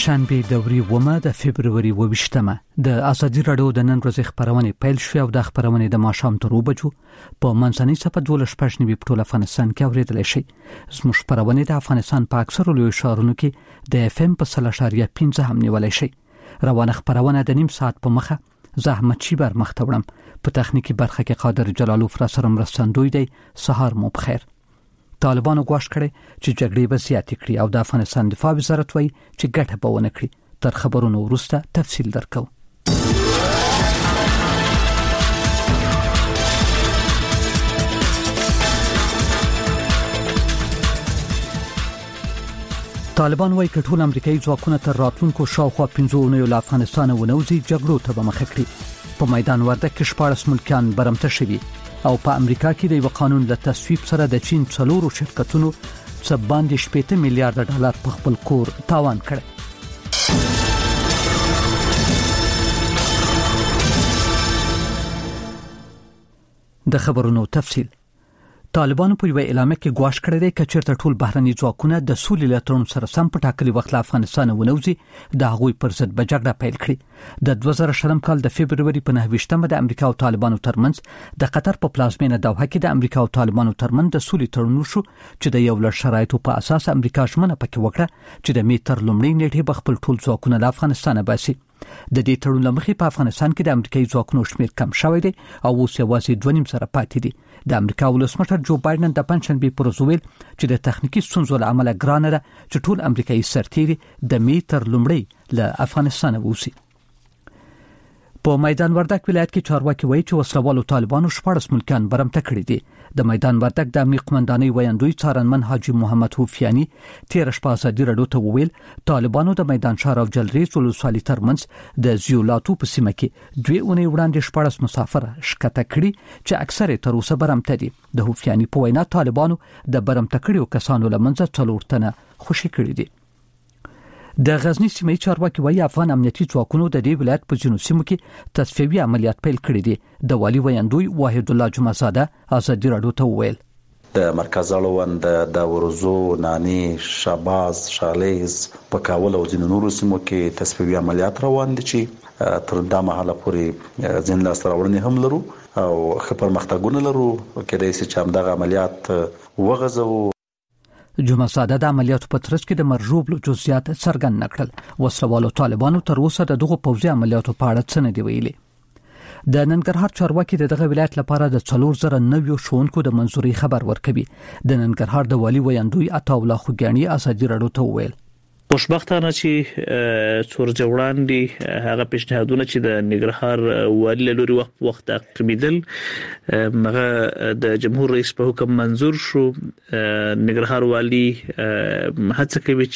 شنبه دوري ومه د فبرवरी 28مه د ازادي رادیو د نن ورځې خبرونه پیل شوه او د خبرونه د ماښام تر 2 بجو په منځنۍ صفه 12 په ټول افغانستان کې اوریدل شي. زموږ خبرونه د افغانستان په اکثرو لوی ښارونو کې د FM په 3.5 هم نیولای شي. روانه خبرونه د نیم ساعت په مخه زحمت شي بر مخ ته وړم. په تخنیکی برخه کې قادر جلالوف را سره مرستندوی دی. سهار مو بخیر. طالبانو غواړي کړي چې جګړې به زیاتې کړي او د افغانستان دفاع وزارت وایي چې ګټه به ونه کړي. تر خبرونو وروسته تفصیل درکو. طالبان وایي چې ټول امریکایي ځواکونه تر راتلونکو شاوخوا 15 اونیو له افغانستان ونوځي جګړو ته به مخه کړي. په میدان وردګ کې 14 ملکیان برمته شوي او په امریکا کې د یو قانون له تصویب سره د چین څلورو شرکتونو څخه باندې 80 میلیارډ ډالر په خپل کور تاوان کړ. د خبرونو تفصیل. طالبانو په یو اعلامیه کې غواړي کړی دی چې چیرته ټول بهرني ځواکونه د سولې له تړون سره سم په ټاکلي وخت له افغانستان ونوځي د هغوی پر ضد به جګړه پیل کړي. د 2000 کال د فبرवरी په 9مه د امریکا او طالبانو ترمنځ د قطر په پلازمینه دوحه کې د امریکا او طالبانو ترمنځ د سولې تړون وشو چې د یو لړ شرایطو په اساس امریکا ژمنه پکې وکړه چې د میتر لومړی نیټه به خپل ټول ځواکونه له افغانستان باسي. د دې تړون لمخې په افغانستان کې د امریکایي ځواکونو شمیر کم شوی دی او اوس یوازې 2.5 سره پاتې دي. د امریکا ولسمشر جو بایدن د پنځشنبه پر ورځ ویل چې د تخنیکی ستونزو له امله ګرانه ده چې ټول امریکایي سرتیري د میتر لومړی له افغانستان ووسی. په میدان وردګ ولایت کې چارواکي وایي چې وسلوالو طالبانو 14 ملکیان برمته کړي دي. د میدان وردګ د امنیت قومندانۍ ویاندوی څارنمن حاجی محمد حفیانی 13 شپه ازادي رادیو ته وویل طالبانو د میدان شهر او جلریز ولسوالۍ ترمنځ د زیولاتو په سیمه کې 2 اونۍ وړاندې 14 مسافر شکته کړي چې اکثره تر اوسه برمته دي. د حفیانی په وینا طالبانو د برمته کړيو کسانو لمنځه 4 تنه خوشي کړي دي. د غزنی سیمې چارواکي وایي افغان امنیتي ځواکونو د دې ولایت په جنوب سیمو کې تصفیوي عملیات پیل کړي دي. د والی ویاندوی واحد الله جمعزاده ازادي رادیو ته وویل د مرکز اړوند د ورزو نانی شاباز شالیز په کاول او ځینو نورو سیمو کې تصفیوي عملیات روان دي چې تر دا مهاله پورې ځین لاس راوړنې هم لرو او خبر مختګونه لرو کېدای شي چې همدغه عملیات وغځو. جمعزاده د عملیاتو په ترڅ کې د مرجوب جزئیات څرګند نکړل. وسلوالو طالبانو تر اوسه دغه پوځي عملیاتو په اړه څه نه دی ویلي. د ننګرهار چارواکي دغه ولایت لپاره د 4090 شونکو د منځوري خبر ورکوي. د ننګرهار د والی ویاندوی عطا الله خوګانی ازادي رادیو ته وویل خوشبختانه چې څورځ وړاندې هغه پیشنهادونه چې د ننګرهار والی لوري وخت تعقیبیدل هغه د جمهور رئیس په حکم منزور شو. ننګرهار والی هڅه کوي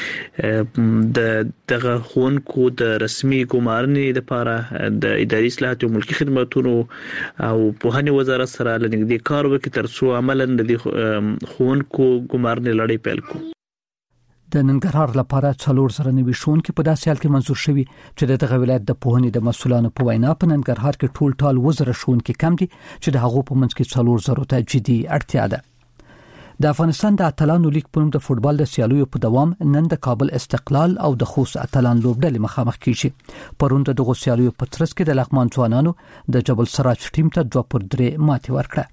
چې دغه خونکو د رسمي ګمارنې لپاره د اداري اصلاحات او ملکي خدماتو او پوهنې وزارت سره لنګدي کار وکړي ترڅو عملاً د خونکو ګمارنې لړۍ پیل کړي. د ننګرهار لپاره 490 شونکي په داسې حال کې منزور شوي چې دغه ولایت د پوهنې د مسولانو په وینا په ننګرهار کې ټول ټال وزره شونکي کم دي چې د هغو په منځ کې 400 ته جدي اړتیا ده. د افغانستان د اتلانو لیگ په نوم د فوتبال د سیالیو په دوام نن د کابل استقلال او د خوست اتلان لوبډلې مخامخ کیږي. پرون د دغه سیالیو په ترڅ کې د لغمان ځوانانو د جبل سراج ټیم ته 2-3 ماتې ورکړه.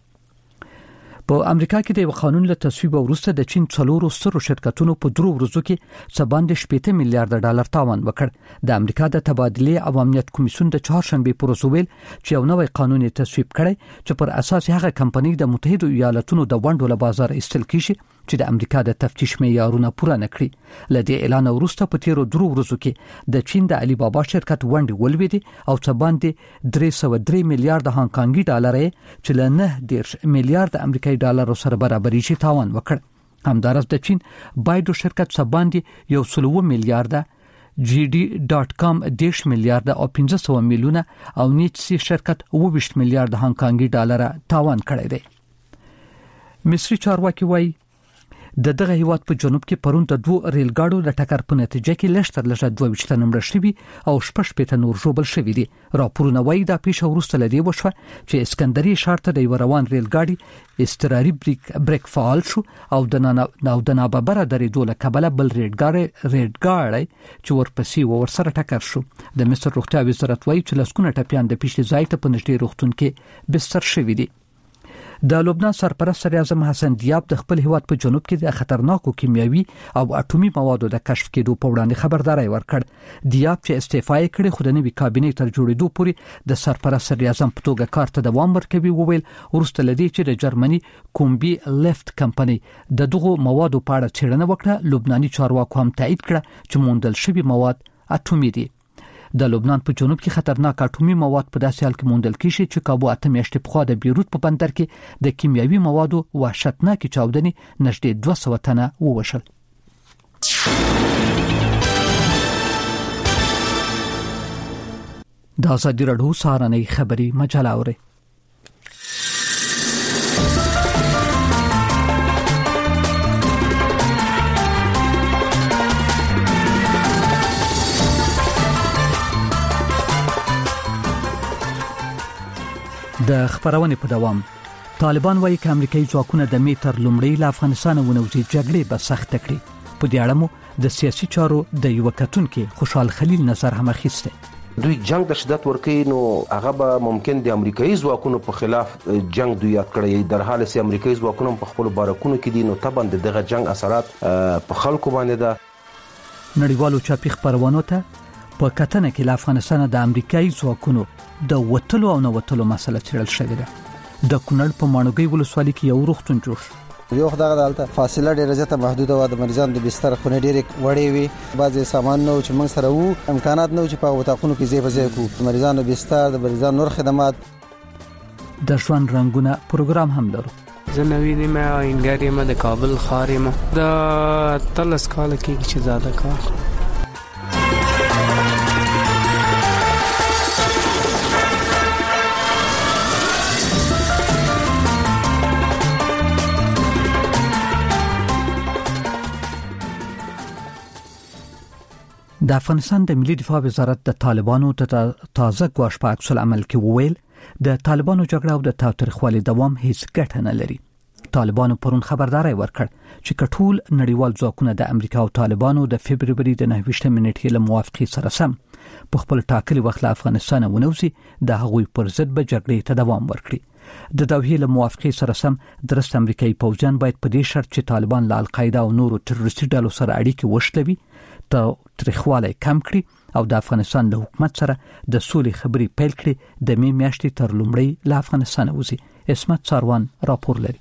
په امریکا کې د یو قانون له تصویب وروسته د چین څلورو سترو شرکتونو په 3 ورځو کې څه باندې 80 میلیارډ ډالر تاوان وکړ. د امریکا د تبادلې او امنیت کمیسیون د چهارشنبه پر ورځ ویل چې یو نوې قانون تصویب کړي چې پر اساس هغه کمپنۍ د متحده ایالاتونو د وندو له بازار ایستل کیږي چې د امریکا د تفتیش معیارونه پوره نه کړي. لدې اعلان وروسته په 3 ورځو کې د چین د علي بابا شرکت وندې ولويدي او څه باندې 303 میلیارډ هانګ کانګي ډالر چې له 9 میلیارډ امریکایي ډالر سره برابرۍ شي تاوان وکړ. همدارس د چین بایدو شرکت څه باندې 100 میلیارډ GD.com 10 میلیارډ او 500 میلیونه او نیټسی شرکت 20 میلیارډ هانګ کانګي ډالر تاوان کړی دی. مصری چارواکي وایي د دغه هیواد په جنوب کې پرون د 2 ریل ګاډو د ټکر په نتیجه کې لږ تر لږه 22 نمبر شوي او 15 نور ژوبل شوي دي. راپورونه وايي دا پیښه وروسته لدی وشوه چې اسکندري ښار ته د روان ریل ګاډي استراري بریک فعال شو او د ناببره درېدو له کبله بل ریل ګاډي چې ورپسې ورسره ټکر شو. د مصر روغتیا وزارت وايي چې لسکونه ټپيان د پیښې ځای ته په نږدې روغتون کې بستر شوي دي. د لبنان سرپرست صدر اعظم حسن دیاب د خپل هیواد په جنوب کې د خطرناکو کیمیاوي او اټومي موادو د کشف کېدو په وړاندې خبرداري ورکړ. دیاب چې استعفا یې کړې خو د نوي کابینې تر جوړېدو پورې د سرپرست صدر اعظم په توګه کار ته دوام ورکوي، وویل ورسته لدی چې د جرمني کومبي لیفت کمپنی د دغو موادو په اړه څېړنه وکړه. لبناني چارواکو هم تایید کړه چې موندل شوي مواد اټومي دي. د لبنان په جنوب کې خطرناک اټومي مواد په داسې حال کې موندل کیږي چې کابو اته میاشتې پخوا د بیروت په بندر کې د کیمیاوي موادو وحشتناکې چاودنې نږدې 200 تنه ووژل. د ازادي راډیو سهارنۍ خبري مجله اوري. د خبرونه په دوام طالبان وايي چې امریکایي ځواکونه د میتر لومړی له افغانستان ونوځي جګړې به سخت کړي. په دې اړه مو د سیاسي چارو د یو کتونکو خوشحال خلیل نظر هم اخیسته. دوی جنگ د شدت ورکوي نو هغه به ممکن د امریکایي ځواکونو په خلاف جنگ دوی یاد کړی، در حال چې امریکایي ځواکونو په خپل بارکونو کې دي نو طبعا دغه جنگ اثرات په خلکو باندې ده. نړیوالو چاپی خبرونو ته په کتنه کې له افغانستان د امریکایي ځواکونو د وټلو او نوټلو مسله چیرل شوې ده. د کونړ په مانوګي ولسوالۍ کې یو روغتون جوړ شو. یو خدای دالته فاصله ډیره زیاته محدوده و، د مریضانو د بستر خونه ډیره وړې وي، بعضي سامان نو چې موږ سره وو امکانات نو چې په وټاقونو کې ځای په ځای کو، مریضانو بستر د مریضانو نور خدمات. د ژوند رنگونه پروګرام هم لرو. زه نوې نیمه آینګر یم د کابل ښار یم، د تلس کال کې چې زیاده کار. د افغانستان د ملي دفاع وزارت د طالبانو ته تازه ګواښ په عکس العمل کې وویل د طالبانو جګړه او د تاوتریخوالي دوام هیڅ ګټه نه لري. طالبانو پرون خبرداري ورکړ چې کټول نړیوال ځواکونه د امریکا او طالبانو د فبرवरी د 9 نیټې له موافقې سره سم په خپل ټاکلي وخت له افغانستان ونوځي د هغوی پر ضد به جګړې ته دوام ورکړي. د دوحې له موافقې سره سم درست امریکایي پوځیان باید په دې شرط چې طالبان له القاعده او نورو تروریستي ډلو سره اړیکې وشلوي تاریخواله کم کړي او د افغانستان له حکومت سره د سولې خبري پیل کړي. د می میاشتې تر لومړی له افغانستان وځي. اسمت ساروان راپور لري.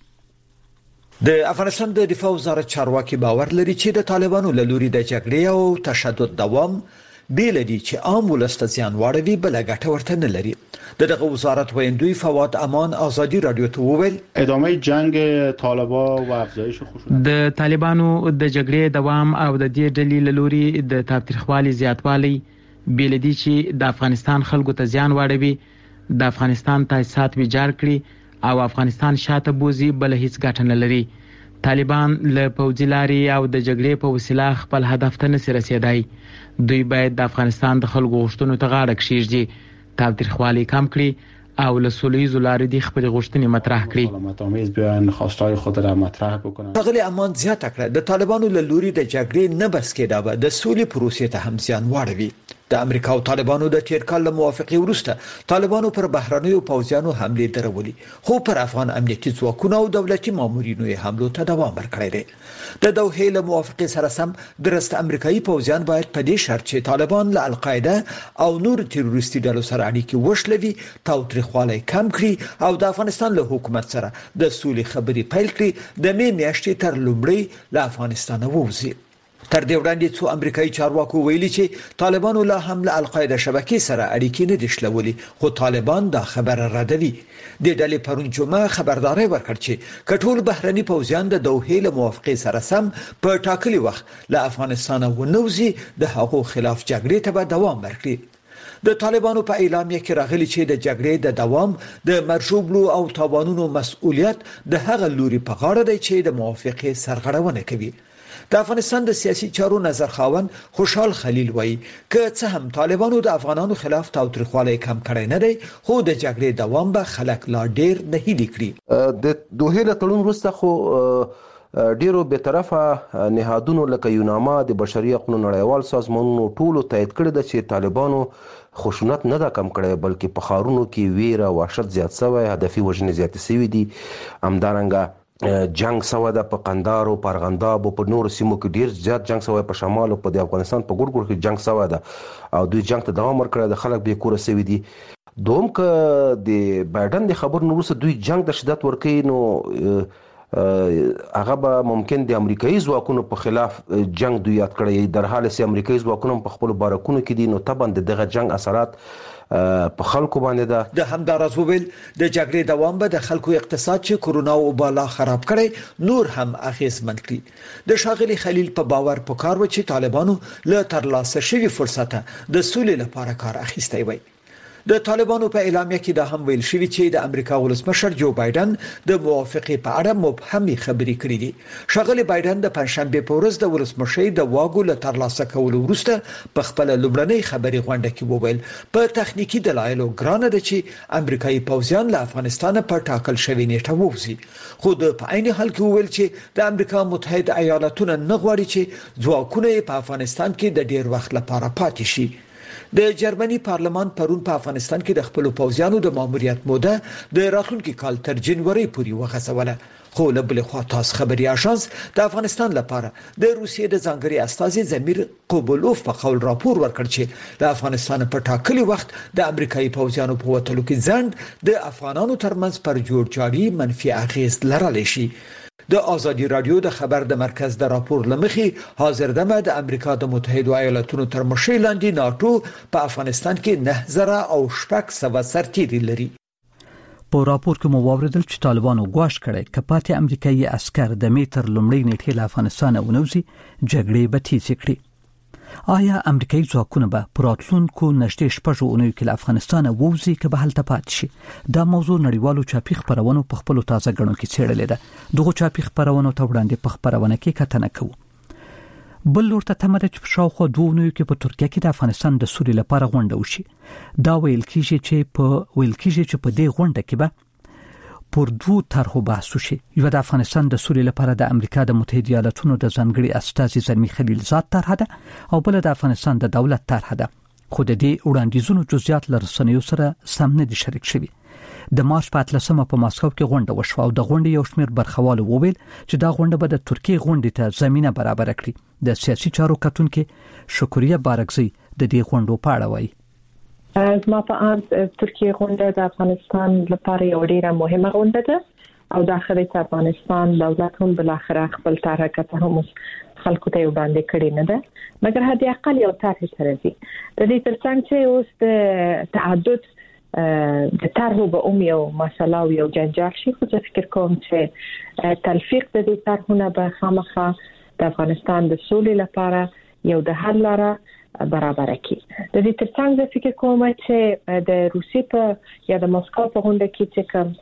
د افغانستان د دفاع وزارت چارواکي باور لري چې د طالبانو له لوري د جګړې او تشدد دوام بیل دي چې عام ولست زیان واړوي بل ګټه ورته نه لري. دغه وزارت ویندوی فواد امان ازادي رادیو ته وویل ادامه جنگ طالبان و افزایش خشونت د طالبانو د جګړې دوام او د دې ډلې له لوري د تاوتریخوالي زیاتوالی بیل دي چې د افغانستان خلکو ته زیان واړوي، د افغانستان تاسیسات ویجاړ کړي او افغانستان شاته بوزي بل هیڅ ګټه نه لري. طالبان له پوځي لاري او د جګړې په وسیله خپل هدف ته نه رسیدای. دوی باید د افغانستان د خلکو غوښتنو ته غاړه کېږدي، تاوتریخوالي کم کړي او له سوله‌ییزو لارو د خپل غوښتنې مطرح کړي. متامز بیان خواستای خود را مطرح بکنن. غلی امان زیاته کړه د طالبانو له لوري د جګړې نه بس کېدا به د سولې پروسې ته هم زیان واړوي. د امریکا او طالبانو د تیر کال له موافقې وروسته طالبانو پر بهرنیو پوځیانو حمله درولې، خو پر افغان امنیتي ځواکونو او دولتي مامورینو یې حملو ته دوام ورکړی دی. د دوحې له موافقې سره سم درست امریکایي پوځیان باید په دې شرط چې طالبان له القاعده او نور تروریستي ډلو سره اړیکې وشلوي، تاوتریخوالی کم کړي او د افغانستان له حکومت سره د سولې خبرې پیل کړي. د می میاشتې تر لومړی له افغانستان ووځي. تر دې وړاندې څو امریکایي چارواکو ویلي چې طالبانو له حمله القاعده شبکې سره اړیکې نه دي شلولې، خو طالبان دا خبره ردوي. د ډلې پرون جمعه خبرداري ورکړ چې کټول بهرني پوځیان د دوحې له موافقې سره سم په ټاکلي وخت له افغانستان ونوځي، د هغو خلاف جګړې ته به دوام ورکړي. د طالبانو په اعلامیه کې راغلي چې د جګړې د دوام د مرشوبلو او تاوانونو مسؤلیت د هغه لوري په غاړه دی چې د موافقه سرغړونه کوي. د افغانستان د سیاسي چارو نظرخوان خوشحال خلیل وایي که څه هم طالبانو د افغانانو خلاف تاوتریخوالی کم کړی نه دی، خو د جګړې دوام به خلک لا ډیر نهیلي کړي. د دوه له تړون وروسته خو ډیرو به طرفه نهادونو لکه یوناما د بشري حقوقو نړیوال سازمانونو ټولو تایید کړی د چې طالبانو خشونت نه دا کم کړی بلکې په ښارونو کې ویره وحشت زیات شوی، هدفي وژنې زیاتې شوي دي. همدارنګه جنگ سوا د په قندهار او پرغنداب او په نور سیمو کې ډیر زیات جنگ سوا، په شمال او په افغانستان په ګوټ کې جنگ سوا ده او دوی جنگ ته دوام ورکړی، د خلک به کور سوي دي. دوم که د بایدن د خبر نو وروسته دوی جنگ د شدت ورکړي نو هغه به ممکن د امریکایي ځواکونو په خلاف جنگ دوی یاد کړی، در حال چې امریکایي ځواکونو په خپل بارکونو کې دي نو طبعا دغه جنگ اثرات په خلکو باندې ده. د همدارس ویل د جګړې دوام به د خلکو اقتصاد چې کورونا او بالا خراب کړي نور هم اغیزمن کړي. د شاغلي خلیل په باور پکار و چې طالبانو له ترلاسه شوی فرصت د سولې لپاره کار اخیستی وي. د طالبانو په اعلامیه کې دا هم ویل شوی چې د امریکا ولسمشر جو بایدن د موافقه په اړه مبهمي خبرې کړې دي. شاغلي بایدن د پنځشنبه په ورځ د ولسمشر د واګو له ترلاسه کولو وروسته په خپل لومړنۍ خبري غونډه کې وویل په تخنیکی دلایلو ګرانه ده چې امریکایي پوځیان له افغانستان په ټاکل شوی نیټه ووزي، خو په عین حال کې وویل چې د امریکا متحده ایالاتونو نه غواړي چې ځواکونه په افغانستان کې د ډیر وخت لپاره پاتې شي. د جرمني پارلمان پرون په افغانستان کې د خپل پوځیانو د ماموریت موده د راتلونکي کال تر جنوري پورې وغځوله، خو له بل خوا تاس خبري اژانس د افغانستان لپاره د روسیې د ځانګړي استازي زمیر قوبولوف په قول راپور ورکړ چې د افغانستان په ټاکلي وخت د امریکایي پوځیانو په وټلو کې ځند د افغانانو ترمنځ پر جوړجاړي منفي اغیز لرلی شي. د ازادي رادیو د خبر د مرکز د راپور لمخې حاضر دمه د امریکا د متحده ایالاتونو تر مشرۍ لاندې ناتو په افغانستان کې 9000 سرتیري لري. په راپور کې مو واوریدل چې طالبانو غواړي کړي کپاتې امریکایي عسكر د میټر لومړی نیټه له افغانستان ونوزي جګړې به تیز کړي. آیا امریکایي ځواکونه به پراتلونکو نږدې شپږ اونیو کې له افغانستان ووزي که به هلته پاتې شي؟ دا موضوع نړیوالو چاپی خبرونو په خپل تازه غړو کې څېړلې ده. دغه چاپی خبرونو ته وړاندې په خبرونه کې کتنه کوو. بل ورته تمره چې په شاوخوا 2 اونیو کې په ترکیه کې د افغانستان د سولې لپاره غونډه وشي. دا ویل کیږي چې په دې غونډه کې به پر 2 طرحو بحث وشي. یو د افغانستان د سولې لپاره د امریکا د متحده ایالاتونو د ځانګړي استازي زلمی خلیل زاد طرحه ده او بل د افغانستان د دولت طرحه ده، خو د دې وړاندیزونو جزئیات له رسنیو سره سم نه دي شریک شوي. د مارچ په 13 په ماسکو کې غونډه وشوه او د غونډې یو شمېر برخوالو وویل چې دا غونډه به د ترکیه غونډې ته زمينه برابر کړي. د سیاسي چارو کتونکو شکریه بارکزی د دې غونډو په اړه وایي. از ما په اړه ترکیه غونډه د افغانستان لپاره یو ډیره مهمه غونډه ده او داخلي افغانستان دولت هم بل اخر خپل حرکت هم خلکو ته وړاندې کړی نه ده، مګر هدي اقل یو طرح سره دي. د دې ترڅنګ چې اوس د تعدد د طرحو به یو مسله او یو جنجال شي، خو زه فکر کوم چې تلفیق د دې طرحونه به خامخا د افغانستان د سولې لپاره یو د حل لاره برابر کی. د دې ترڅنګ زه فکر کوم چې د روسیې په یا د مسکو په غونډه کې چې کوم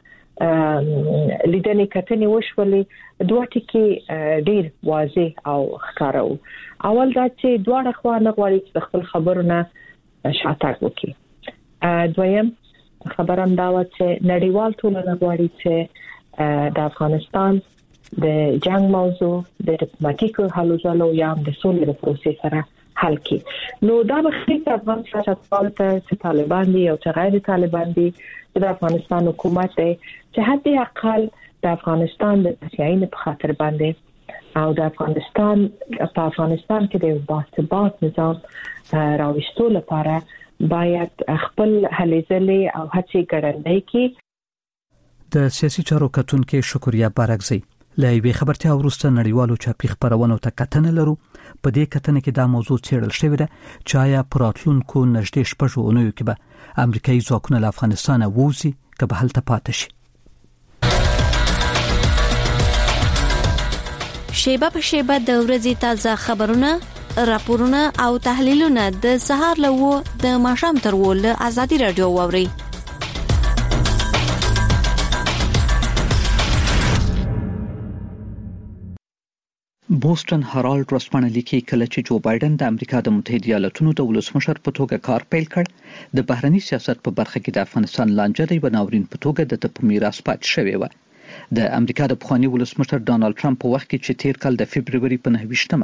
لیدنې کتنې وشولې دوه ټکي ډیر واضح او ښکارو. اول دا چې دواړه خوا نه غواړي چې خپل خبرونه شاتګ وکړي. دویم خبرم دا و چې نړیوال ټولنه غواړي چې د افغانستان د جنگ موضوع د ډیپلوماټیکو هلو ځلو یا د سولې پروسې سره حل کی. نو دا به خیلی افغان سیاستوال ته طالبان دي او چې غیر طالبان دي د افغانستان حکومت دی چې حتی اقل د افغانستان د سیاسي په خاطر باندې او د افغانستان کې د باثبات نظام راوستلو لپاره باید خپل هلې ځلې او هڅې ګړندۍ کړي. د سیاسي چارو کتونکو شکریه بارکزی له یوې خبرتیا وروسته نړیوالو چاپی خبرونو ته کتنه لرو. په دې کتنه کې دا موضوع څېړل شوې ده چې آیا پراتلونکو نږدې شپږ اونیو کې به امریکایي ځواکونه له افغانستان ووزي که به هلته پاتې شي. شیبه په شیبه د ورځې تازه خبرونه راپورونه او تحلیلونه د سهار له د ماښام تر ول ازادي رادیو ووري. بوسټن هرالد رسمانه لیکي کله چې جو بایدن د امریکا د متحده ایالاتونو د ولسمشر په توګه کار پیل کړ د بهرنی سیاست په برخه کې د افغانستان لانجه د بناورین په توګه د میراث پات شوی و. د امریکا د پخوانی ولسمشر ډانلډ ټرمپ په وخت کې چې تیر کال د فبرवरी په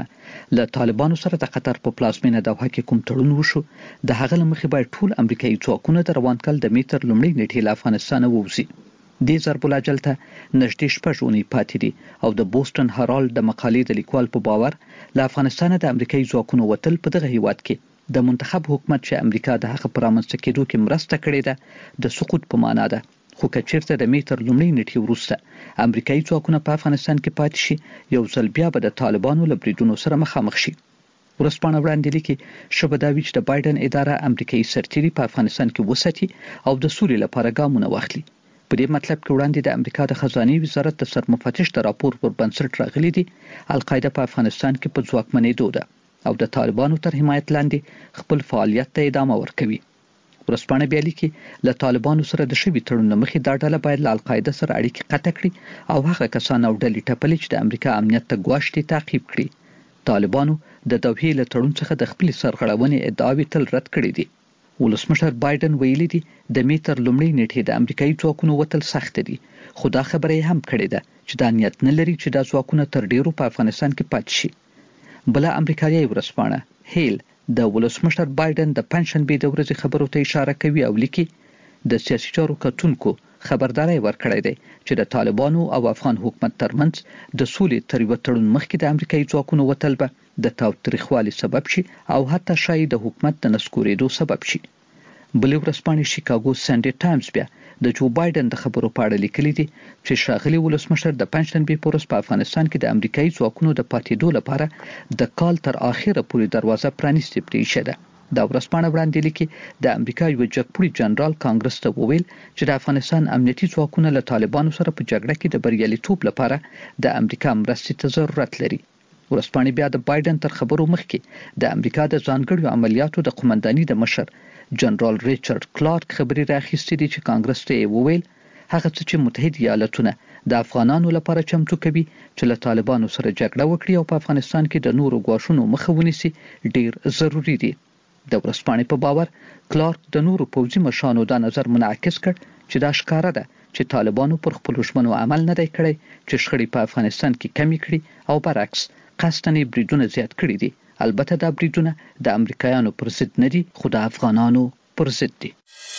9مه له طالبانو سره د قطر په پلازمینه دوحه کې کوم تړون وشو د هغه لمخې باید ټول امریکایي ځواکونه د روان کال د میټر لومړی نیټې له افغانستان ووځي. د ضرب الاجل ته نږدې شپږ اونۍ پاتې دي او د بوسټن هرالد د مقالې د لیکوال په باور له افغانستان د امریکایي ځواکونو وتل په دغه هیواد کې د منتخب حکومت چې امریکا د هغه پر رامنځته کېدو کې مرسته کړې ده د سقوط په معنا ده. خو که چیرته د میټر لومړی نیټې وروسته امریکایي ځواکونه په افغانستان کې پاتې شي یو ځل بیا به د طالبانو له بریدونو سره مخامخ شي. ورځپاڼه وړاندې لیکي شبه دا وی چې د بایدن اداره امریکایي سرتیري په افغانستان کې وساتي او د سولې لپاره ګامونه واخلي. په دې مطلب کې وړاندې د امریکا د خزانه وزارت د سرمفتش د راپور پر بنسټ راغلي دي القاعده په افغانستان کې په ځواکمنېدو ده او د طالبانو تر حمایت لاندې خپل فعالیت ته ادامه ورکوي. ورځپاڼه بیا لیکي له طالبانو سره د شوي تړون مخې دا ډله باید له القاعده سره اړیکې قطع کړي او هغه کسان او ډلې ټپلې چې د امریکا امنیت ته ګواښ دي تعقیب کړي. طالبانو د دوحې له تړون څخه د خپل سرغړونې ادعاوې تل رد کړې دي. ولسمشر بایدن ویلي دي د میټر لومړی نیټې د امریکایي ځواکونو وتل سخت دي خو دا خبره هم کړې ده چې دا نیت نه لري چې د ځواکونو تر ډیرو په افغانستان کې پاتې شي. بل امریکایي ورځپاڼه هیل د ولسمشر بایدن د پنځشنبه د ورځې خبرو ته اشاره کوي او لیکي د سیاسي چارو کتونکو خبرداري ورکړې ده چې د طالبانو او افغان حکومت ترمنځ د سولې تر یو تړون مخکې د امریکایي ځواکونو وتل به د تاوتریخوالي سبب شي او حتی شاید د حکومت د نسکورېدو سبب شي. بلې ورځپاڼې شیکاګو سنډي ټایمز بیا د جو بایدن د خبرو په اړه لیکلي دي چې ښاغلي ولسمشر د پنځشنبه په ورځ په افغانستان کې د امریکایي ځواکونو د پاتېدو لپاره د کال تر اخره پورې دروازه پرانیستې پرې ده. دا ورځپاڼه وړاندې لیکي د امریکا یو جګپوړي جنرال کانګرس ته وویل چې د افغانستان امنیتي ځواکونه له طالبانو سره په جګړه کې د بریالیتوب لپاره د امریکا مرستې ته ضرورت لري. ورځپاڼه بیا د بایدن تر خبرو مخکې د امریکا د ځانګړو عملیاتو د قومنداني د مشر جنرال ریچارډ کلارک خبري راخیستې دي چې کانګرس ته وویل هغه څه چې متحده ایالاتونه د افغانانو لپاره چمتو کوي چې له طالبانو سره جګړه وکړي او په افغانستان کې د نورو غواښونو مخه ونیسي ډیر ضروری دي. د ورځپاڼې په باور کلارک د نورو پوځي مشرانو دا نظر منعکس کړ چې دا ښکاره ده چې طالبانو پر خپل ژمنو عمل نه دی کړی چې شخړې په افغانستان کې کمی کړي او برعکس قصداً بریدونه زیات کړي دي. البته دا بریدونه د امریکایانو پر ضد نه دي خو د افغانانو پر ضد دي.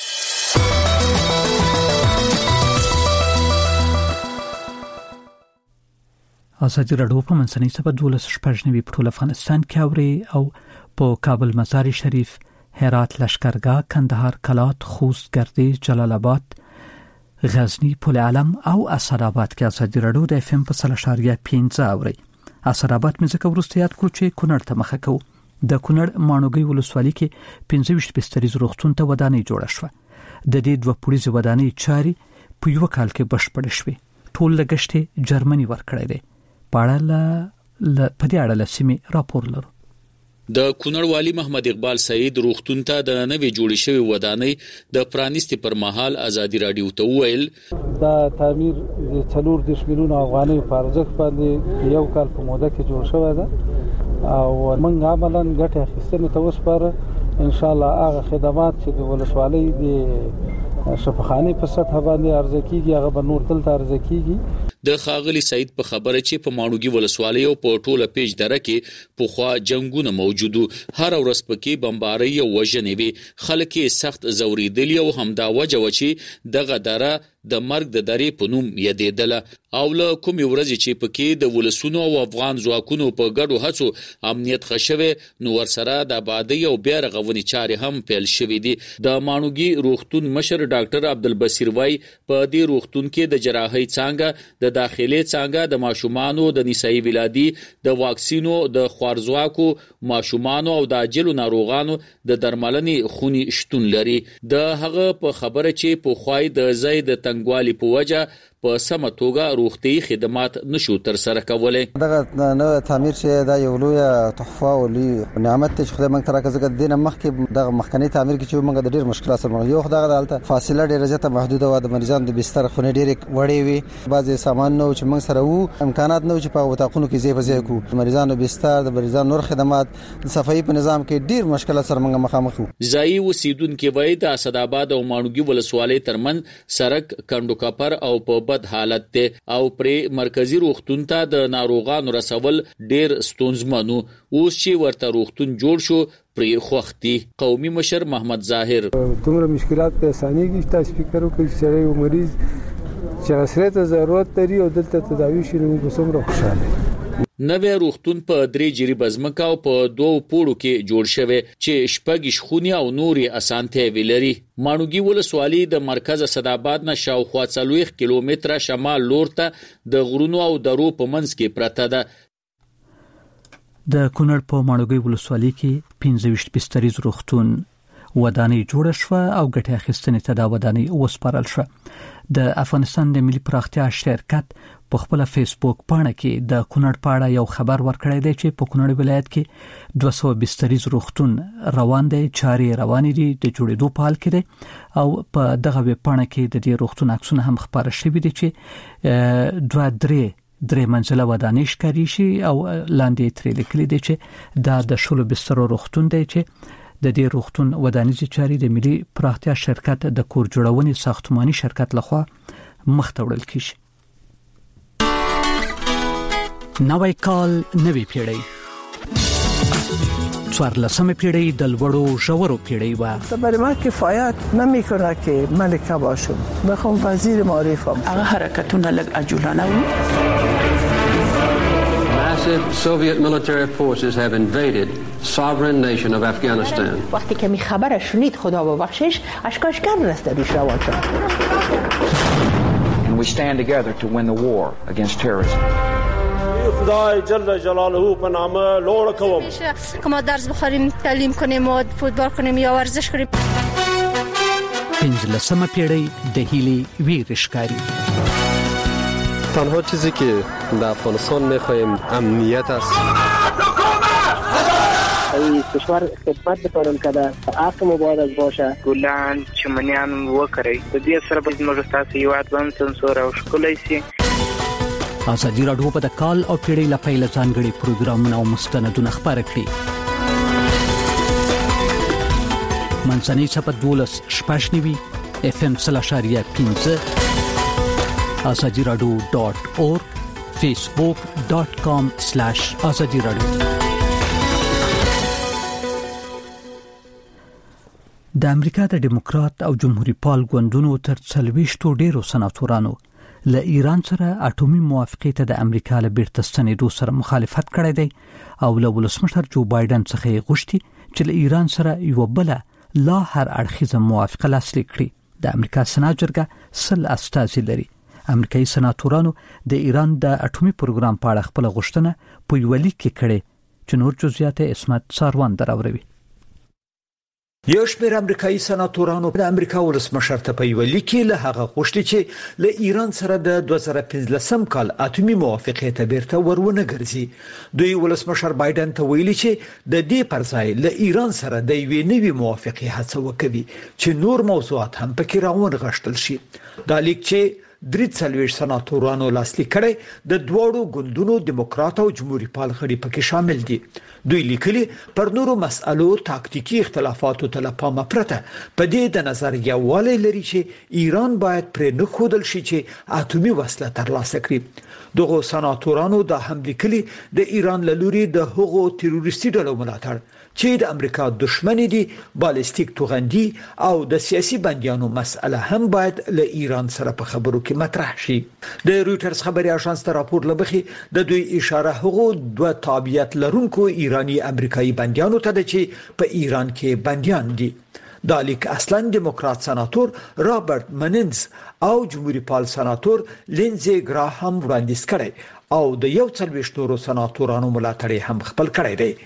ازادي راډیو په منځنۍ سبا 12 په ټول افغانستان کې اوري او په کابل مزار شریف، هرات، لشکرګاه، کندهار، کلات، خوست، گردیز، جلال آباد، غزنی، پل علم او اسداباد کې ازادي راډیو د FM په 3.15 اوري. اسداباد مې ځکه ورسته یاد کړو چې کونړ ته مخه کوو. د کونړ مانوګي ولسوالۍ کې 25 بستریز روغتون ته ودانۍ جوړه شوه. د دې دوه پوړیزه ودانۍ چاري په یو کال کې بشپړ شوې. ټول لګښت جرمني ورکړی دی. په دې اړه لسمې راپور لرو. د کونړ والی محمد اقبال سعید روغتون ته د نوې جوړې شوی ودانۍ د پرانیستي پر مهال ازادي راډیو ته وویل دا تعمیر د 4 ملیون افغانۍ په ارزښت باندې یو کال په موده کې جوړ شوی ده او موږ عملاً ګټه اخیستنې ته وسپاره ان شاء الله هغه خدمات چې د ولسوالۍ د شفاخانه په سطح باندې ارزه کیږي هغه به نور دلته ارزه کیږي. د خاغلی سعید په خبره چې په ماڼوګي ولسوالۍ او په ټوله پیج دره کې په خوا جنگونه موجودو هر ورځ پکې بمباري او وژنې وي خلک سخت زوریدلی او همدا وجه و چې دغه دره د مرګ د درې په نوم یادېدله او له کوم ورځې چې پکې د ولسونو او افغان ځواکونو په ګډو هڅو امنیت خښوي نو ورسره د آبادی او بیا رغونې چارې هم پیل شوې دي. د ماڼوګي روغتون مشر ډاکټر عبدالبصیر وای په دې روغتون کې د جراحي څانګه د داخلي څانګه د ماشومانو د نسایي ولادي د واکسینو د خوارزواکو ماشومانو او د عاجلو ناروغانو د درملنې خونې شتون لري. د هغه په خبره چې په خوای د زید تنګوالي په وجه په سمه توګه روغتي خدمات نشو تر سره کولای. دغه نو تعمیر چې دا یو لوی تحفه او لوی نعمت چې خدای موږ ترکه زګ دینه مخکې دغه مخکنی تعمیر کې چې موږ د ډیر مشکلات سره یو خدای دالته فاصله ډیره زیاته محدوده و د مریضانو د بستر خونه ډیره وړې وي بعضي سامان نو چې موږ سره وو امکانات نو چې په وتاقونو کې ځای په ځای کو مریضانو بستر د مریضانو نور خدمات د صفایي په نظام کې ډیر مشکلات سره موږ مخامخ وو. ځای اوسیدونکو وایي د اسداباد او ماڼوګي ولسوالۍ ترمن سړک کندو کپر او په بد حالت ته او پر مرکزی روغتون ته د ناروغانو رسول ډیر ستونزمنو. اوس چې ورته روغتون جوړ شو پرې خوختي. قومي مشر محمد ظاهر دومره مشکلات په اسانۍ کې تاسو فکر وکړئ چې یو مریض چې اسره ته ضرورت لري او دلته تداوی شي نو کومه خوشاله. نوې روغتون په 3 جریبه ځمکه او په 2 پوړو کې جوړ شوی چې شپږ خونې او نوري اسانتیا ویلري. ماڼوګي ولسوالۍ د مرکز اسداباد نه شاوخوا 40 کیلومتره شمال لور ته د غرونو او درو په منځ کې پراته ده. د کونړ په ماڼوګي ولسوالۍ کې 15 بستریز روغتون ودانۍ جوړه شو او ګټه اخیستنې ته دا ودانۍ وسپارل شو. د افغانستان د ملي پراختیا شرکت په خپل فیسبوک پاڼه کې د کونړ په اړه یو خبر ورکړی دی چې په کونړ ولایت کې 200 بستریز روغتون روان دی، چارې روان دي، د جوړېدو په حال کې دی او په دغه ویب پاڼه کې د دې روغتون عکسونه هم خبره شوي دي چې درې منزله ودانۍ ښکاري شي او لاندې ترې لیکلي دي چې دا د شلو بسترو روغتون دی چې د دې روغتون ودانیزي چاري د ملي پراختیا شرکت د کور جوړونې ساختماني شرکت لخوا مخته وړل کیږي. نوی کال نوی پیړۍ 14مه پیړۍ د لوړو ژورو پیړۍ و. برای من کفایت نمیکنه که ملکه باشم، بخوام وزیر معارفم. هغه حرکتونه لږ عجولانه و. Massive Soviet military forces have invaded sovereign nation of Afghanistan. وقتی که می خبر شنید خدا ببخشش اشکاش کم رسته روش روان شد. And we stand together to win the war against terrorism. خدای جل جلاله په نامه لوړ کوم. کوم درس بخوریم، تعلیم کنیم او فوتبال کنیم یا ورزش کنیم. 15مه پیړۍ د هیلې ویر ښکاري. تنها چیزی که در افغانستان می‌خوایم امنیت است. این کشور خدمت بکنم که در عقل مبارز باشه. گلان چمنیان وکړي د دې سره به موږ تاسو یو اتبان سنسور او شکلای شي. ازادي راډیو په د کال او پیړۍ لپاره ځانګړي پروګرامونه او مستندونه خبرې کړي. منځنۍ چپه 12 شپږنوي FM 0.5 azadiradio.org facebook.com/azadiradio. د امریکا د دیموکرات او جمهوریت پال ګوندونو تر 40 ډیرو سناتورانو له ایران سره اټومي موافقه ته د امریکا له بیرته ستنېدو سره مخالفت کړی دی او له ولسمشر جو بایدن څخه غوښتي چې له ایران سره یو بل لا هر اړخیزه موافقه لاسلیک کړي. د امریکا سنا جرګه 100 استازي لري. امریکایي سناتورانو د ایران د اټومي پروګرام په اړه خپل غوښتنه په یو لیک کې کړې چې نور جزئیات اسمت ساروان دراوروي. یو شمېر امریکایي سناتورانو د امریکا ولسمشر ته په یو لیک کې له هغه غوښتي چې له ایران سره د 2015 کال اټومي موافقه ته بیرته ورونه ګرځي. دوی ولسمشر بایدن ته ویلي چې د دې پر ځای له ایران سره د یوې نوې موافقه هڅه وکړي چې نور موضوعات هم پکې راونغښتل شي. دا لیک چې 43 سناتورانو لاسلیک کړي د دوړو ګوندونو دیموکرات او جمهوریت پال غړي پکې شامل دي. دوی لیکلي پر نورو مسألو تاکتیکی اختلافاتو ته لپاره پرته په دې د نظر یووالی لري چې ایران باید پرې نه خودل شي چې اټومي وسله ترلاسه کړي. دغه سناتورانو د هم لیکلي د ایران له لوري د هغو تروریستي ډلو ملاتړ چې د امریکا دښمن دي، بالستیک توغندي او د سیاسي بنديانو مسأله هم باید له ایران سره په خبرو کې مطرح شي. د رويټرز خبري اژانس ته راپور لبخي د دوی اشاره هغو دوه تابعیت لرونکو ایرانی امریکایي بنديانو ته چې په ایران کې بنديان دي. دا لیک اصلا دیموکرات سناتور رابرټ مننز او جمهوریت پال سناتور لینزي ګراهام وړاندیز کړي او د 41 نورو سناتورانو ملاتړ هم خپل کړی دی.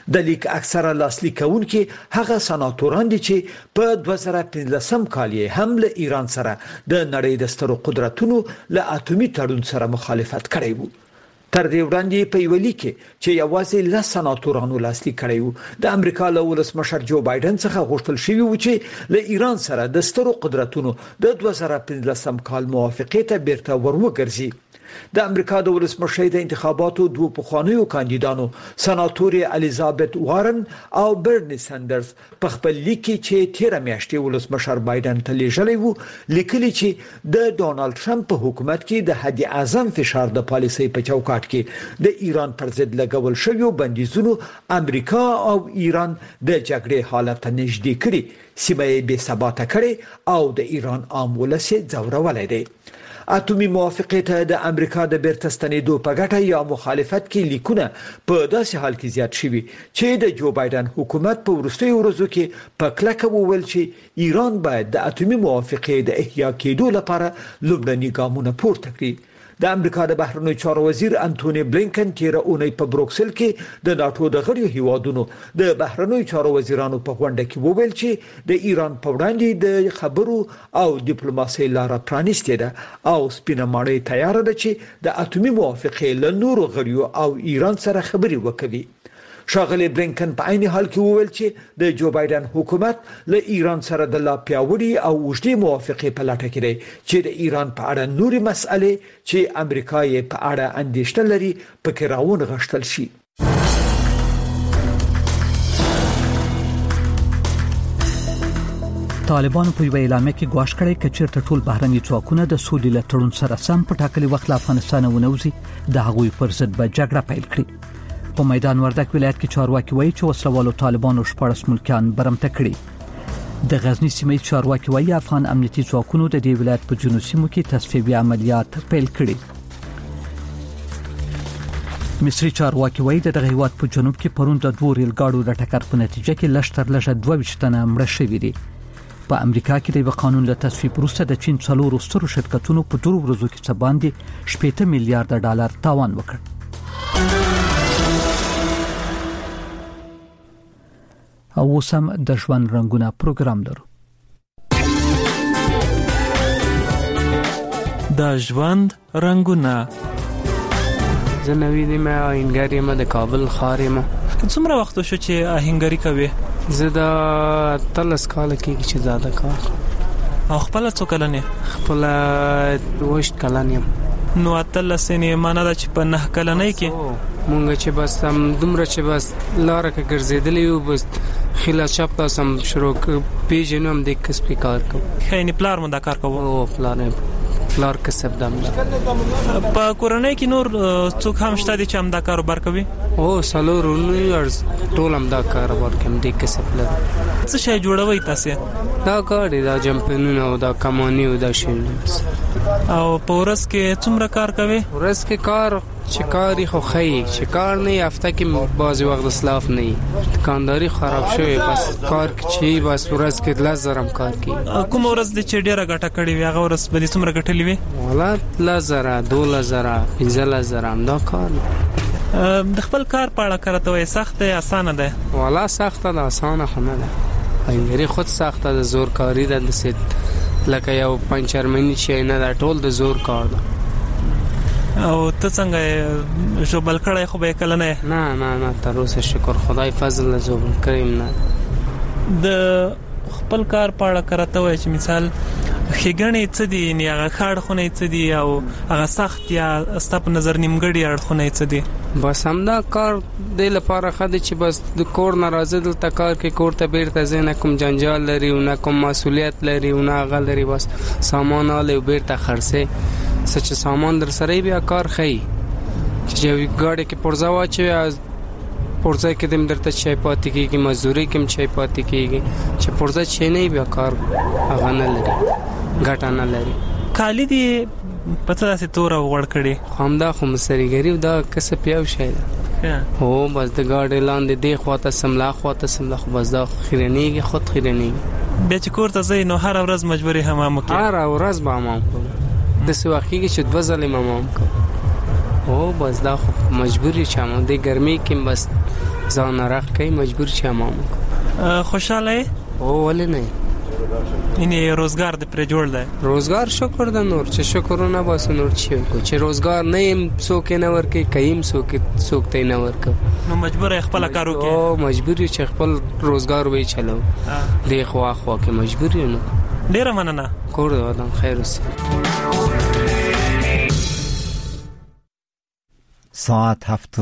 د لیک اکثره لاسلیک کوونکي هغه سناتوران دي چې په 2015 کال یې هم له ایران سره د نړۍ د سترو قدرتونو له اتومي تړون سره مخالفت کړی وو. تر دې وړاندې په یو لیک چې یوازې له سناتورانو لاسلیک کړی وو د امریکا له ولسمشر جو بایدن څخه غوښتل شوی و چې له ایران سره د سترو قدرتونو د 2015 کال موافقه ته بیرته وروګرځي. د امریکا د ولسمشر د انتخاباتو دوه پخوانیو کاندیدانو سناتور الیزابت وارن او برنی ساندرز په خپل لیک کې چې 13 میاشتې ولسمشر بایدن ته لیږلی وو لیکلي چې د ډونالد ټرمپ په حکومت کې د حد اعظم فشار د پالیسۍ په چوکاټ کې د ایران پر ضد لګول شوی بندیزونو امریکا او ایران د جګړې حالت ته نږدې کړي، سیمه یې بې ثباته کړي او د ایران عام ولس ځورولای دی. اتومي موافقه ته د امریکا د بیرته ستنېدو په ګټه یا مخالفت کې لیکونه په داسې حال کې زیات شوي چې د جو بایدن حکومت په وروستیو ورځو کې په کلکه وویل چې ایران باید د اتومي موافقه د احیا کېدو لپاره لومړني ګامونه پورته کړي. د امریکا د بهرنیو چارو وزیر انټونی بلینکن تیر اونۍ په بروکسل کې د ناتو د غړیو هیوادونو د بهرنیو چارو وزیرانو په غونډه کې وویل چې د ایران په وړاندې د خبرو او ډیپلوماسۍ لاره پرانیستې ده او سپینه ماڼۍ تیار ده چې د اتومي موافقه له نورو غړیو او ایران سره خبرې وکړي. ښاغلی بلینکن په عین حال کې وویل چې د جو بایدن حکومت له ایران سره د لا پیاوړي او اوږدې موافقې په لټه کې دی چې د ایران په اړه نورې مسئلې چې امریکا یې په اړه اندېښنه لري پکې راونغښتل شي. طالبانو په یو اعلامیه کې ګواښ کړی چې چیرته ټول بهرني ځواکونه د سولې له تړون سره سم په ټاکلي وخت له افغانستان ونوځي د هغوی پر ضد به جګړه پیل کړي. په میدان وردک ولایت کې چارواکي وایي چې وسلوالو طالبانو 14 ملکیان برمته کړي. د غزنی سیمې چارواکي وایي افغان امنیتي ځواکونو د دې ولایت په جنوبي سیمو کې تصفیوي عملیات پیل کړي. مصری چارواکي وایي د دغه هیواد په جنوب کې پرون د دوه ریل ګاډو د ټکر په نتیجه کې لږ تر لږه 22 تنه مړه شوي دي. په امریکا کې د قانون له تصویب وروسته د چین څلورو سترو شرکتونو په 2 ورځو کې څه باندې 80 میلیارډ ډالر تاوان وکړ. او وسم د ژوند رنگونه پروګرام لرو. د ژوند رنگونه زه نوې دي ما آهنګر یم د کابل ښار یم. څومره وخت شو چې آهنګري کوي؟ زه د 13 کال کې چې زیاده کار. او خپل څو کلن یې؟ خپل 20 کلن یم. نو 13 سنې معنا دا چې په 9 کلنۍ کې مونږ چې بس هم دومره چې بس لاره کې ګرځېدلې یو بس خلا چپ تاسو شروع پیژنو هم د کسب کار کوم. خاين پلار مونږ دا کار کوو. او پلار کسب دم دا. په کورنۍ کې نور څوک هم شته چې هم دا کاروبار کوي؟ او سالورونو ارز ټول هم دا کاروبار کوي د کسب لري. څه شي جوړوي تاسو؟ دا کار دا جمپنونه او دا کمانی او دا شی. او په ورځ کې څومره کار کوي؟ ورځ کې کار چې کاری خو خی چې کار نه هفته کې بعضی وخت اسلاف نه دکانداری خراب شوی بس کار چې بس ورځ کې 10,000 کار کی. کوم ورځ د چې ډیره ګټه کړې وي هغه ورځ به څومره ګټلې وي؟ والله 10,000 12,000 15,000 هم دا کار. د خپل کار په اړه کړته وي سخت دی اسانه ده؟ والله سخت ده اسانه خو نه ده. انګری خود سخت ده زور کاری ده د سید لکه یو پنچرمنی شي نه ده ټول د زور کار ده. او ته څنګه جوبل کړای خو به کله نه تر اوسه شکر خدای فضل له جوبل کریم نه. د خپل کار په اړه کړته وای چې مثال خېګنې څه دي نه هغه خاړ خونه څه دي او هغه سخت یا ستپ نظر نیمګړی اړخونه څه دي؟ بس همدا کار د لپاره خدای چې بس د کور ناراضه دلته کار کې کور ته بیرته زنه کوم جنجال لري او نه کوم مسولیت لري او نه غلري بس سامان اله بیرته خرڅه سچ سامان در سره بیا کار خی چې ګاډي کې پرځا واچي از پرځا کې دم درته چای پاتې کیږي مزدوري کې چای پاتې کیږي چې پرځا چي نه بیا کار هغه نه لري ګټه نه لري. کالی دی پته داسې تور او غړ کړي همدا خو مسریګری دا کسب پیاو شي هو بس د ګاډي لاندې دی خواته سملا خو بس دا خیرنیږي خود خیرنیږي بیا چې کور ته ځي نو هر ورځ مجبوري حمام کوي. هر ورځ به حمام کوي د سواخیږي چې 2 ځله حمام کوي او بس دا خو مجبوری چې ما د ګرمي کې بس ځان راخ کوي مجبور چې ما خوشاله او ولې نه اینی روزگار د پر جوړ دی روزگار شکر د نور چې شکرونه بس نور چې کو چې روزگار نه يم څوک نه ورکي کيم څوک ته نه ورک نو مجبور خپل کارو کې او مجبوری چې خپل روزگار وې چلو دی خو کې مجبوری نه ډیره مننه کور ودان خیر اوسه ساعت 7